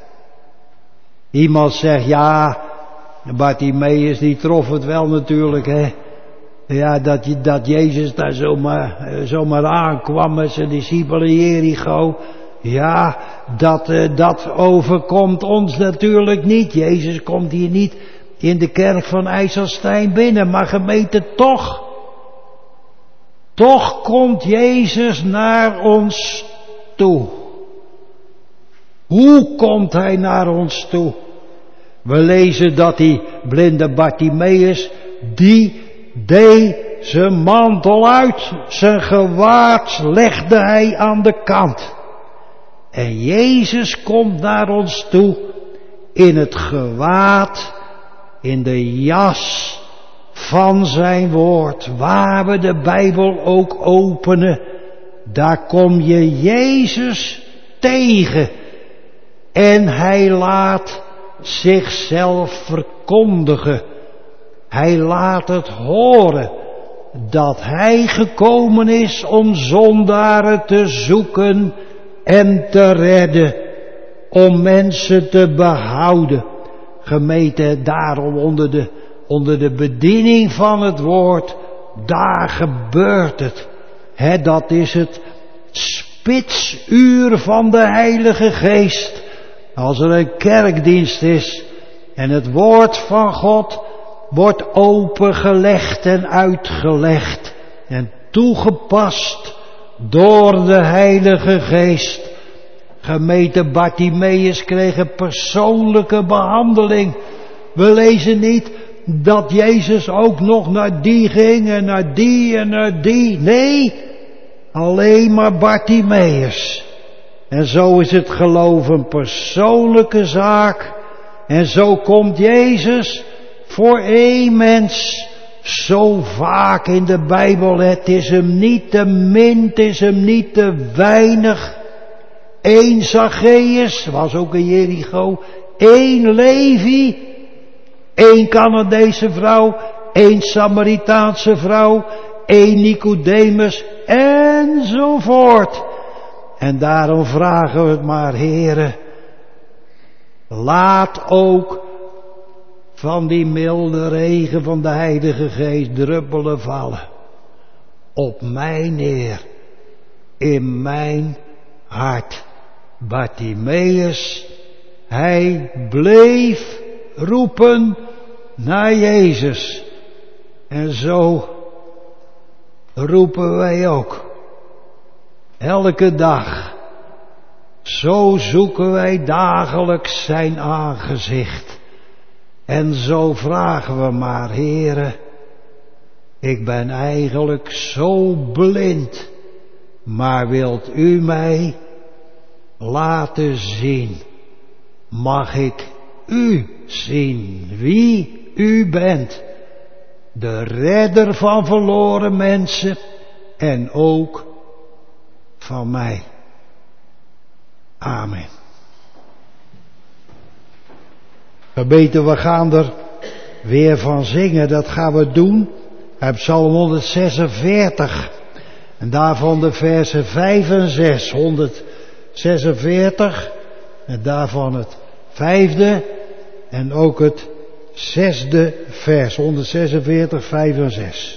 Iemand zegt, ja, Bartimeus die trof het wel natuurlijk, hè. Ja, dat Jezus daar zomaar aankwam met zijn discipelen in Jericho. Ja, dat overkomt ons natuurlijk niet. Jezus komt hier niet in de kerk van IJsselstein binnen, maar gemeente toch. Toch komt Jezus naar ons toe. Hoe komt Hij naar ons toe? We lezen dat die blinde Bartimeus, die deed zijn mantel uit, zijn gewaad legde hij aan de kant. En Jezus komt naar ons toe in het gewaad, in de jas van zijn woord. Waar we de Bijbel ook openen, daar kom je Jezus tegen. En hij laat zichzelf verkondigen. Hij laat het horen dat hij gekomen is om zondaren te zoeken en te redden, om mensen te behouden. Gemeente, daarom onder de bediening van het woord, daar gebeurt het. Dat is het spitsuur van de Heilige Geest. Als er een kerkdienst is en het woord van God wordt opengelegd en uitgelegd en toegepast door de Heilige Geest. Gemeente, Bartimeus kreeg een persoonlijke behandeling. We lezen niet dat Jezus ook nog naar die ging en naar die en naar die. Nee, alleen maar Bartimeus. En zo is het geloof een persoonlijke zaak. En zo komt Jezus voor één mens zo vaak in de Bijbel, het is hem niet te min, het is hem niet te weinig. 1 Zacchaeus, was ook in Jericho, 1 Levi, 1 Canadese vrouw, 1 Samaritaanse vrouw, 1 Nicodemus, enzovoort. En daarom vragen we het maar, Heere, laat ook van die milde regen van de Heilige Geest druppelen vallen op mij neer, in mijn hart. Bartimeus, hij bleef roepen naar Jezus. En zo roepen wij ook. Elke dag. Zo zoeken wij dagelijks zijn aangezicht. En zo vragen we maar, Heere, ik ben eigenlijk zo blind, maar wilt u mij laten zien? Mag ik u zien, wie u bent? De redder van verloren mensen en ook van mij. Amen. Gemeente, we gaan er weer van zingen. Dat gaan we doen uit Psalm 146. En daarvan de versen 5 en 6. 146 en daarvan het 5e en ook het 6e vers. 146, 5 en 6.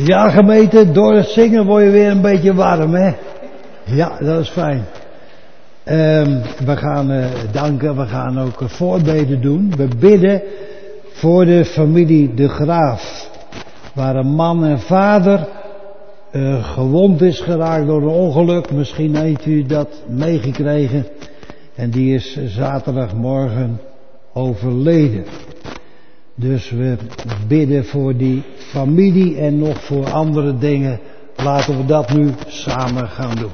Ja, gemeente, door het zingen word je weer een beetje warm, hè? Ja, dat is fijn. We gaan danken, we gaan ook voorbeden doen. We bidden voor de familie De Graaf, waar een man en vader gewond is geraakt door een ongeluk. Misschien heeft u dat meegekregen. En die is zaterdagmorgen overleden. Dus we bidden voor die familie en nog voor andere dingen. Laten we dat nu samen gaan doen.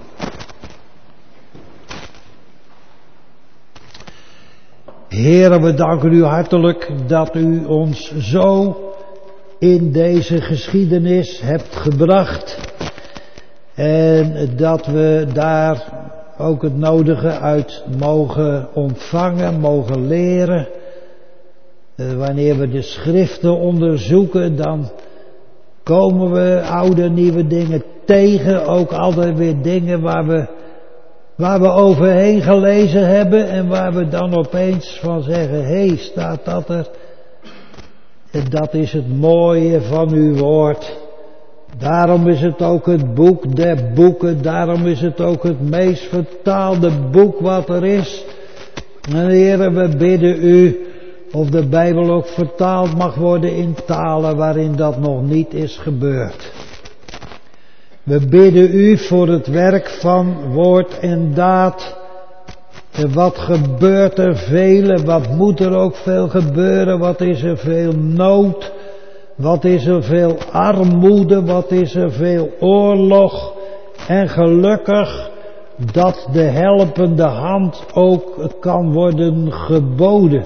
Heere, we danken u hartelijk dat u ons zo in deze geschiedenis hebt gebracht. En dat we daar ook het nodige uit mogen ontvangen, mogen leren. Wanneer we de schriften onderzoeken, dan komen we oude, nieuwe dingen tegen. Ook altijd weer dingen waar we overheen gelezen hebben en waar we dan opeens van zeggen, hé, staat dat er? En dat is het mooie van uw woord. Daarom is het ook het boek der boeken, daarom is het ook het meest vertaalde boek wat er is. En Heere, we bidden u of de Bijbel ook vertaald mag worden in talen waarin dat nog niet is gebeurd. We bidden u voor het werk van woord en daad. En wat gebeurt er veel, wat moet er ook veel gebeuren, wat is er veel nood, wat is er veel armoede, wat is er veel oorlog. En gelukkig dat de helpende hand ook kan worden geboden.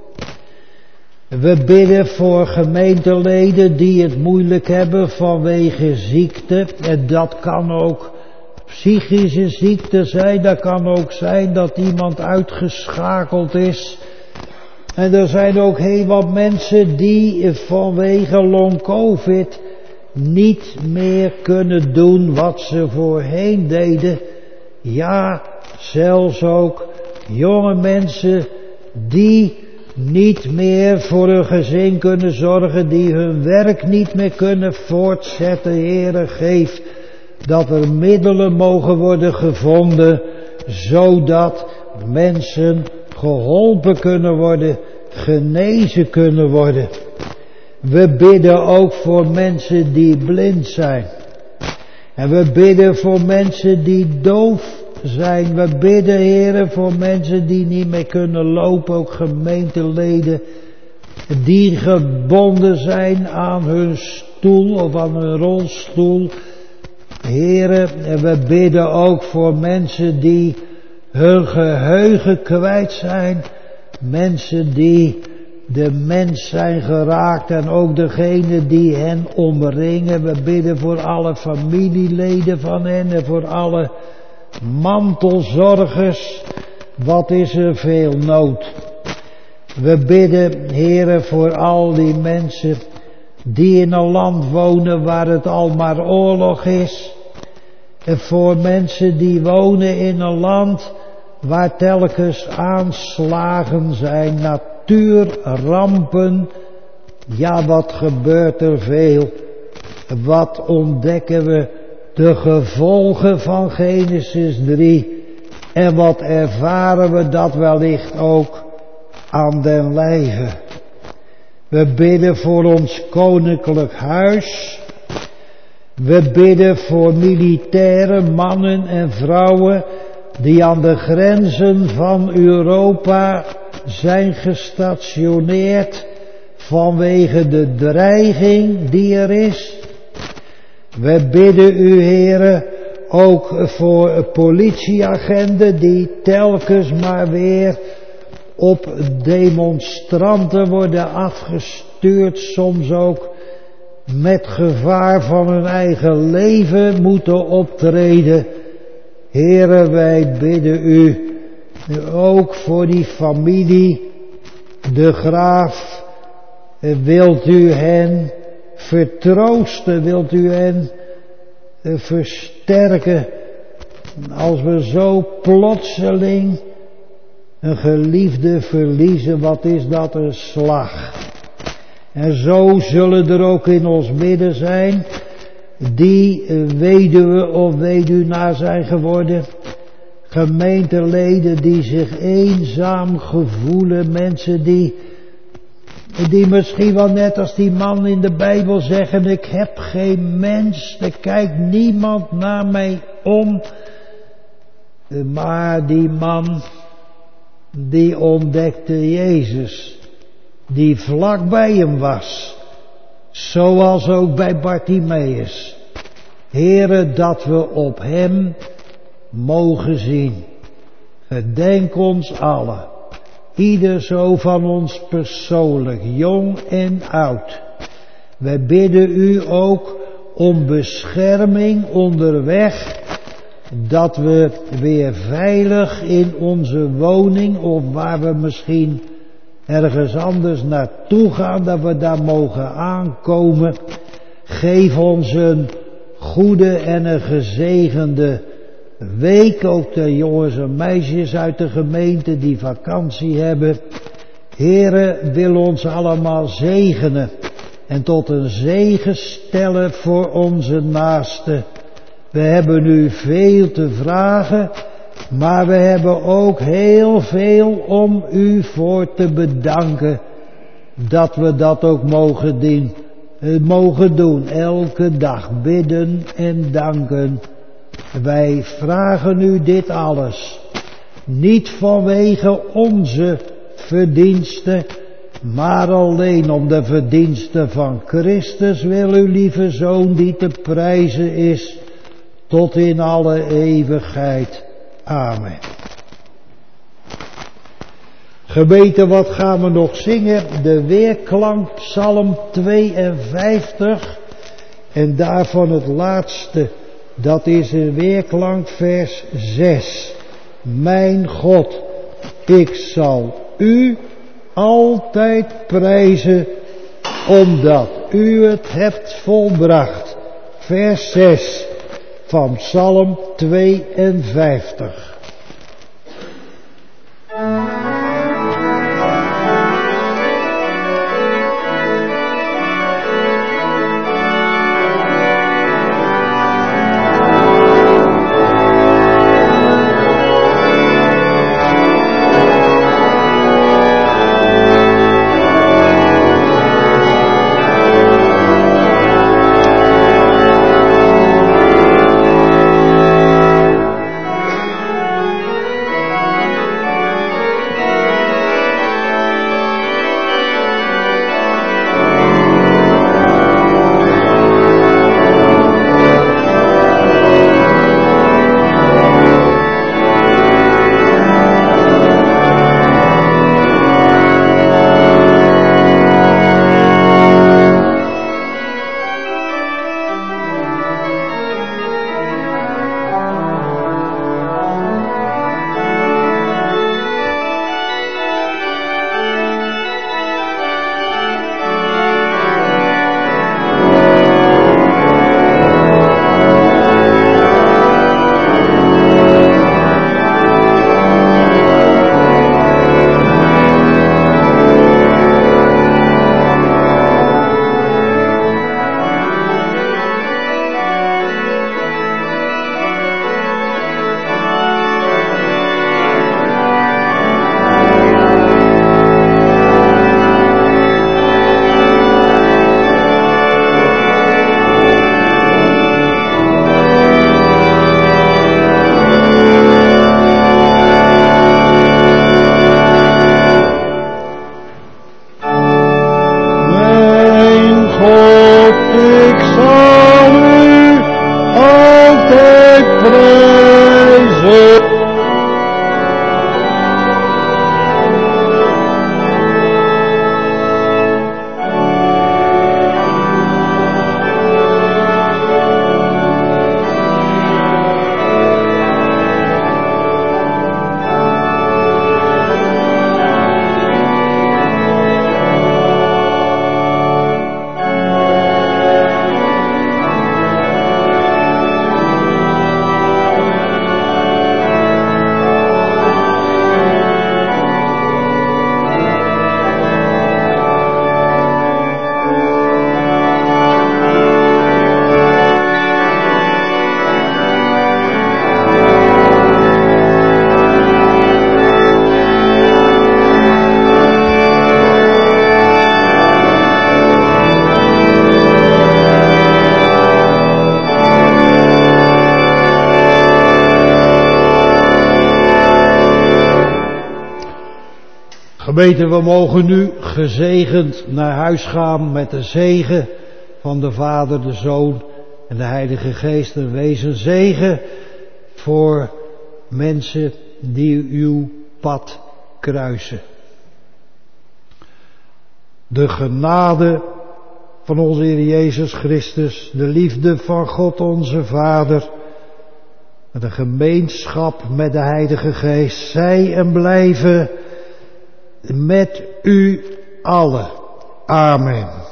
We bidden voor gemeenteleden die het moeilijk hebben vanwege ziekte. En dat kan ook psychische ziekte zijn. Dat kan ook zijn dat iemand uitgeschakeld is. En er zijn ook heel wat mensen die vanwege long-covid niet meer kunnen doen wat ze voorheen deden. Ja, zelfs ook jonge mensen die niet meer voor hun gezin kunnen zorgen, die hun werk niet meer kunnen voortzetten. Heere, geef dat er middelen mogen worden gevonden, zodat mensen geholpen kunnen worden, genezen kunnen worden. We bidden ook voor mensen die blind zijn. En we bidden voor mensen die doof zijn. We bidden, Heere, voor mensen die niet meer kunnen lopen, ook gemeenteleden die gebonden zijn aan hun stoel of aan hun rolstoel. Heere, en we bidden ook voor mensen die hun geheugen kwijt zijn. Mensen die de mens zijn geraakt en ook degene die hen omringen. We bidden voor alle familieleden van hen en voor alle mantelzorgers. Wat is er veel nood. We bidden, Heere, voor al die mensen die in een land wonen waar het al maar oorlog is. En voor mensen die wonen in een land waar telkens aanslagen zijn, natuurrampen. Ja, wat gebeurt er veel. Wat ontdekken we? De gevolgen van Genesis 3. En wat ervaren we dat wellicht ook aan den lijve. We bidden voor ons koninklijk huis. We bidden voor militaire mannen en vrouwen die aan de grenzen van Europa zijn gestationeerd vanwege de dreiging die er is. We bidden u, Heere, ook voor politieagenten die telkens maar weer op demonstranten worden afgestuurd, soms ook met gevaar van hun eigen leven moeten optreden. Heere, wij bidden u ook voor die familie De Graaf. Wilt u hen vertroosten, wilt u hen versterken als we zo plotseling een geliefde verliezen, wat is dat een slag. En zo zullen er ook in ons midden zijn die weduwe of weduwnaar zijn geworden. Gemeenteleden die zich eenzaam gevoelen. Mensen die misschien wel net als die man in de Bijbel zeggen, ik heb geen mens, er kijkt niemand naar mij om. Maar die man, die ontdekte Jezus, die vlak bij hem was. Zoals ook bij Bartimeus. Heere, dat we op hem mogen zien. Gedenk ons allen. Ieder zo van ons persoonlijk, jong en oud. Wij bidden u ook om bescherming onderweg. Dat we weer veilig in onze woning of waar we misschien ergens anders naartoe gaan, dat we daar mogen aankomen. Geef ons een goede en een gezegende week. Ook de jongens en meisjes uit de gemeente die vakantie hebben. Heere, wil ons allemaal zegenen en tot een zegen stellen voor onze naasten. We hebben nu veel te vragen, maar we hebben ook heel veel om u voor te bedanken. Dat we dat ook mogen doen, elke dag bidden en danken. Wij vragen u dit alles, niet vanwege onze verdiensten, maar alleen om de verdiensten van Christus wil uw lieve Zoon die te prijzen is, tot in alle eeuwigheid. Amen. Gemeente, wat gaan we nog zingen? De weerklank, Psalm 52. En daarvan het laatste, dat is een weerklank, vers 6. Mijn God, ik zal u altijd prijzen, omdat u het hebt volbracht. Vers 6 van Psalm 52. Gemeente, we mogen nu gezegend naar huis gaan met de zegen van de Vader, de Zoon en de Heilige Geest. En wees een zegen voor mensen die uw pad kruisen. De genade van onze Heer Jezus Christus, de liefde van God onze Vader, en de gemeenschap met de Heilige Geest, zij en blijven met u allen. Amen.